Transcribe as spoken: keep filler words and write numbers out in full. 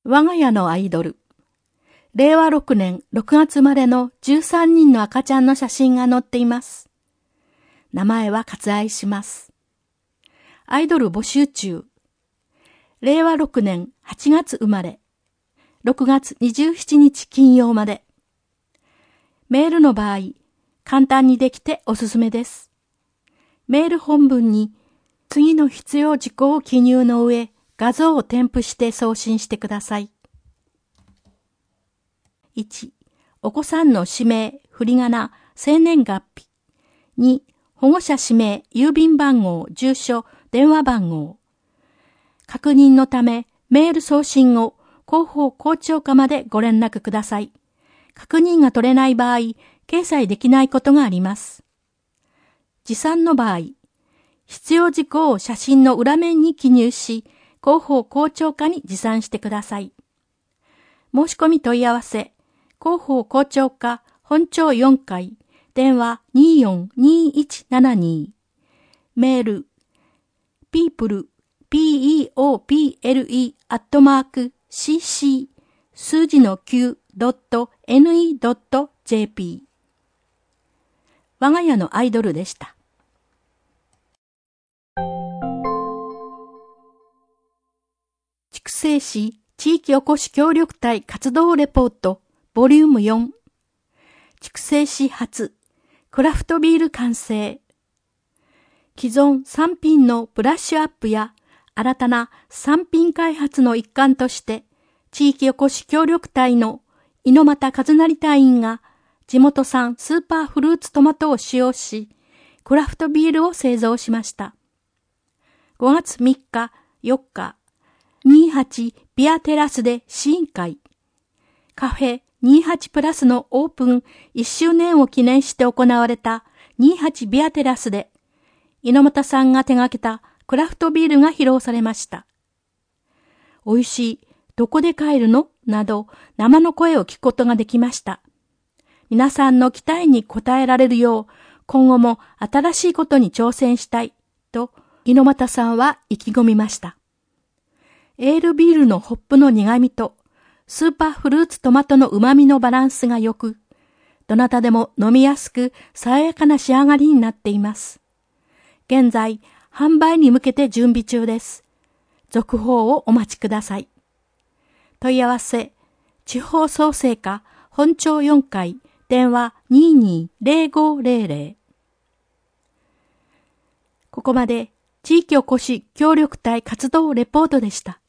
我が家のアイドル。れいわろくねんろくがつ生まれのじゅうさんにんの赤ちゃんの写真が載っています。名前は割愛します。アイドル募集中。れいわろくねんはちがつ生まれ。ろくがつにじゅうしちにち金曜まで。メールの場合、簡単にできておすすめです。メール本文に次の必要事項を記入の上、画像を添付して送信してください。いち. お子さんの氏名、振り仮名、生年月日。に. 保護者氏名、郵便番号、住所、電話番号。確認のため、メール送信後、広報校長課までご連絡ください。確認が取れない場合、掲載できないことがあります。持参の場合、必要事項を写真の裏面に記入し、広報校長課に持参してください。申し込み問い合わせ、広報校長課本町よんかい、電話 にーよんにーいちななにー、メール、people、p-e-o-p-l-e、アットマーク、cc、数字の きゅうドットエヌイードットジェーピー。我が家のアイドルでした。筑西市地域おこし協力隊活動レポートボリュームよん。筑西市初クラフトビール完成。既存産品のブラッシュアップや新たな産品開発の一環として地域おこし協力隊の猪俣和成隊員が地元産スーパーフルーツトマトを使用しクラフトビールを製造しました。ごがつみっか、よっか、にじゅうはちビアテラスで試飲会。カフェにじゅうはちプラスのオープンいっしゅうねんを記念して行われたにじゅうはちビアテラスで、猪俣さんが手掛けたクラフトビールが披露されました。美味しい、どこで買えるのなど生の声を聞くことができました。皆さんの期待に応えられるよう、今後も新しいことに挑戦したい、と猪俣さんは意気込みました。エールビールのホップの苦味とスーパーフルーツトマトの旨味のバランスが良く、どなたでも飲みやすく爽やかな仕上がりになっています。現在、販売に向けて準備中です。続報をお待ちください。問い合わせ、地方創生課本町よんかい、電話 にーにーぜろごぜろぜろ。ここまで地域おこし協力隊活動レポートでした。